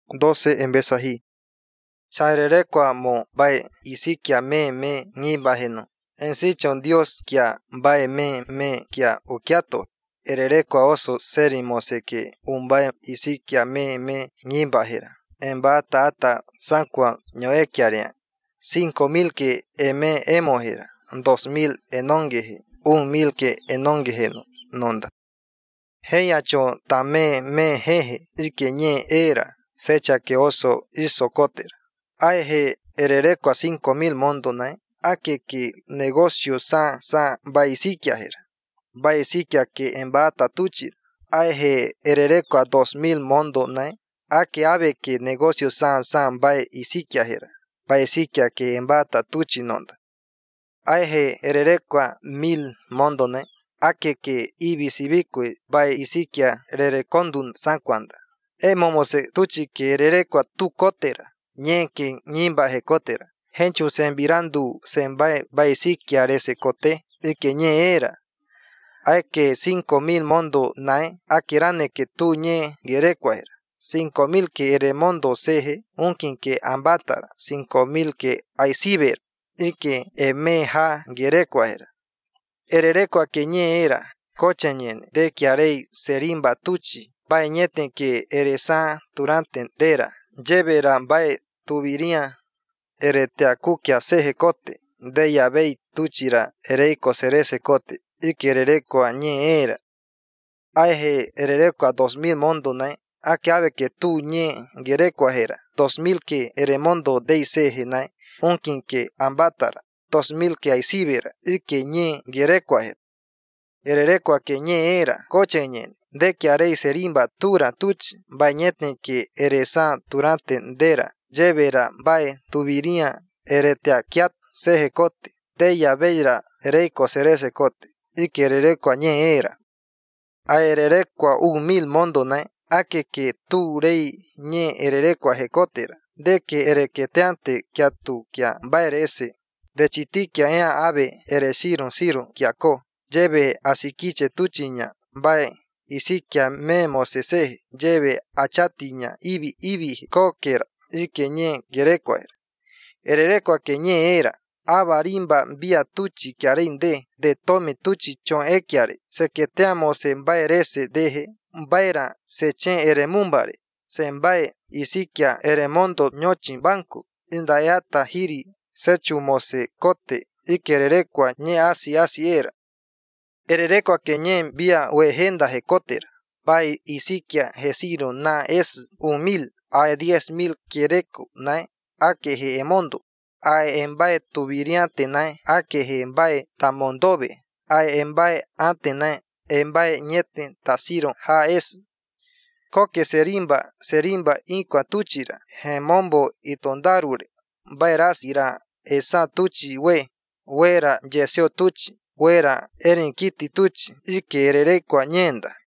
12 en Besají. Chairerekwa mo bae isikia me nibajeno. En sichon Dios kia bae me kia ukiato. Ererekwa oso serimose que un bae isikia me nibajera. En bata ata sankwa ñoekiarea. 5,000 que eme emojera. 2,000 enongeje. 1,000 que enongejeno nonda. Heyacho tame me jeje ike ñe era. Secha que oso hizo cotera. Aeje ererekwa 5,000 mondo nae. Ake que negocio sa baisikia jera. Baisikia que en bata tuchir. Aeje ererekwa 2,000 mondo nae. Ake ave que negocio sa baisikia jera. Baisikia que en bata tuchinonda. Aeje ererekwa 1,000 mondo nae. Ake que ibisibikwe baisikia rerekondun sankwanda. Momose tuchi que ererekwa tu kotera. Ñe que ñimbaje kotera. Henchu sembirandu sembae baisikia rese kote. Y que ñe era. Hay que 5,000 mondo nae. Akirane que tu ñe gerekwa era. 5,000 que ere mondo seje. Unkin que ambatara. 5,000 que aisiber. Y que emeja gerekwa era. Ererekwa que ñe era. Coche ñene. De que harei serimba tuchi. Bae ñeten que eresa durante dera. Llevera bae tuviría ereteacuquia seje cote. De yabei tuchira ereiko serese cote. Y que ererekwa ñe era. Aeje ererekwa 2,000 mondo nae. Ake ave que tu ñe gerekwa era. 2,000 que eremondo dei seje nae. Unkin que ambatara. 2,000 que aisibera. Y que ñe gerekwa era. Ererekwa que ñe era. Coche ñene. De que harei serimba tura tuchi. Bae ñeten que eresa durante dera. Llevera bae tuviría ereteaquiat seje cote. De yabeira ereiko serese cote. Y que ererekwa ñe era. A ererekwa 1,000 mondo nae. Ake que tu rei ñe ererekwa jecotera. De que erequeteante kia tu kia baere ese. De chitiquia ea ave eresiron kia ko. Lleve asiquiche tuchiña bae. Isikia memo seseje. Lleve achatiña ibi kokera. Y que ñe gerekwa era. Ererekwa que ñe era. Avarimba via tuchi kiarinde. De tome tuchi chon ekiare. Se queteamos en baerese deje. Baera se chen eremumbare. Sembae isikia eremondo ñochin banco. Indayata hiri sechumose kote. Y que ererekwa ñe asi era. Ererekwa que ñe via wejenda jecotera. Bai isikia jesiro na es 1,000. Ae 10,000 kiereko nae. Ake je emondo. Ae embae tuviriante nae. Ake je embae tamondobe. Ae embae ante nae. Embae ñeten tasiro ja es. Koke serimba inkwa tuchira. Hemombo itondarure. Baerasira esa tuchi we. Wera yeseo tuchi. Wera erinkiti tuchi. Y que ererekwa ñenda.